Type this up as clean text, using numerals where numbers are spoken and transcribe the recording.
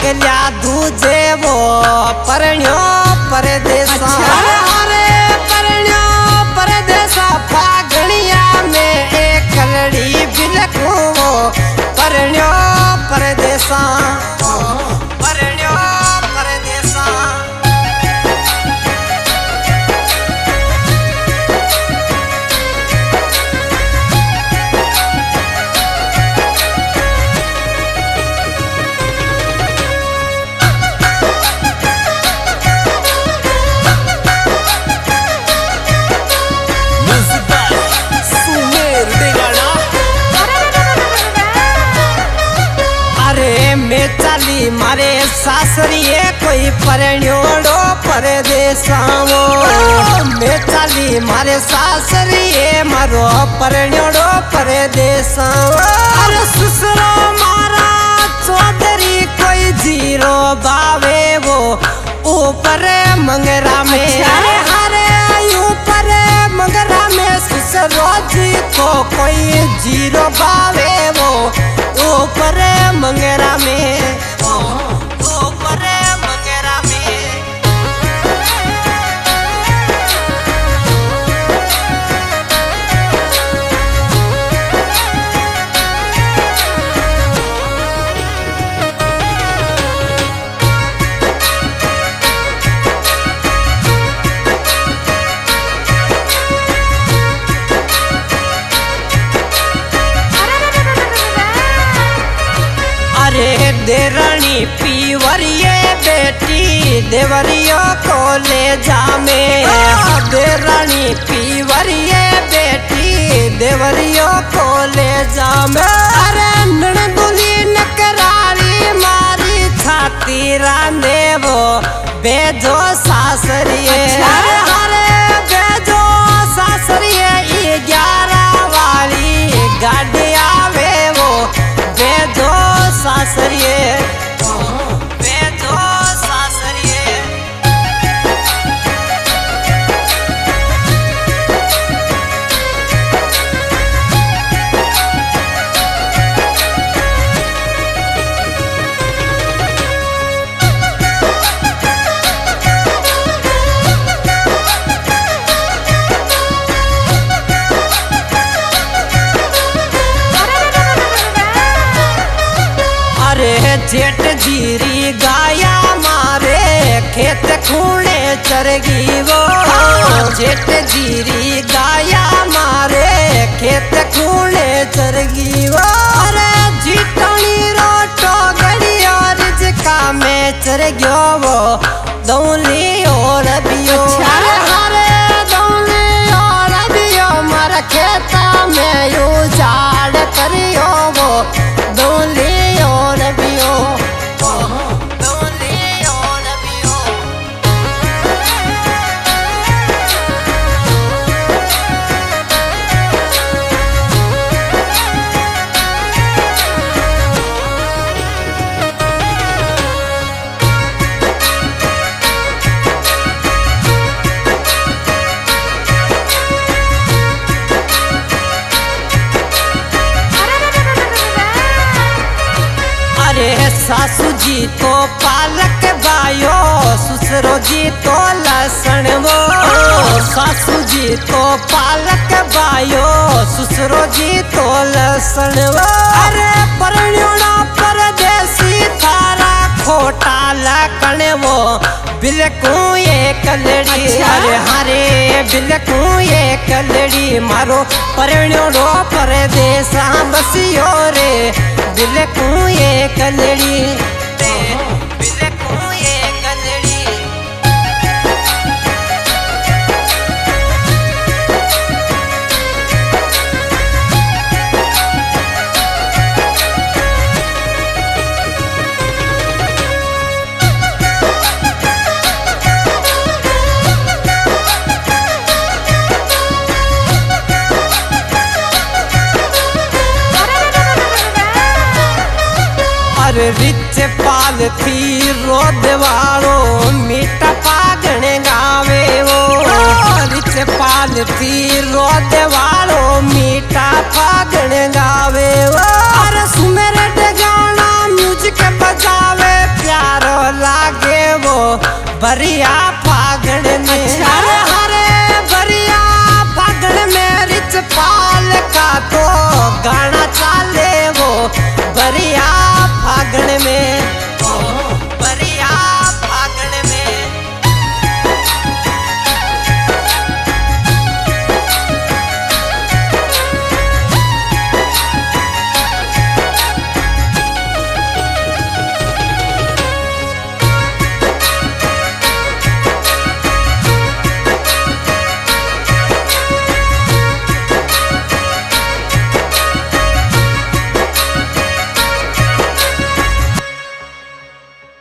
अगल्या दूजे वो परण्यो परदेसा हरे परण्यो परदेसा फागणिया में एक कलड़ी बिलखू वो परण्यो परदेसा परण्यो परदेसा। मैं चाली मारे सासरिए कोई परण्योड़ो परदेसावो मैं चाली मारे सासरिए मारो परण्योड़ो परदेसावो अरे ससुरो मारा चौधरी कोई जीरो बावे वो ऊपर मंगरा में अरे हरे ऊपर मंगरा में ससुरो जी को कोई जीरो बावे वो ऊपर मंगरा में ऊपर मंगरा में। अरे देरानी पीवरिये बेटी देवरियो को ले जामे देरानी पीवरिये बेटी देवरियो को ले जामे अरे ननदुली नकरारी मारी छाती रांधे वो बेजो सासरिये अरे हरे बेजो सासरिये 11 वाली गाड़ी आवे वो बेजो सासरिये बेजो सासरिये। अरे जेठ जीरी गाया मारे खेत खूणे चरगी वो जेठ जीरी गाया मारे खेत खूणे चरगी वो अरे जीतनी रोटो गड़ी और जिका में चर गयो वो दौली और बियो हरे दौली और बियो मर खेता में यू झाड़ करियो वो दौली सासू जी तो पालक बायो ससुरो जी तो लहसुन वो सासू जी तो पालक बायो ससुरो जी तो लहसुन वो अरे परण्योड़ा परदेसी थारा खोटा लकण वो बिलकू ये कलड़ी अरे हरे बिलकू ये कलड़ी मारो परण्योड़ो परदेसा बसियो रे बिलकू ये कलड़ी बिलकू ये कलड़ी। अरे रिच पाल थी रोद वालो मीठा पागण गावे वो रिच पाल थी रोद वालो मीठा पागण गावे वो अरे सुमेर गाना म्यूजिक बजावे प्यार ભરિયા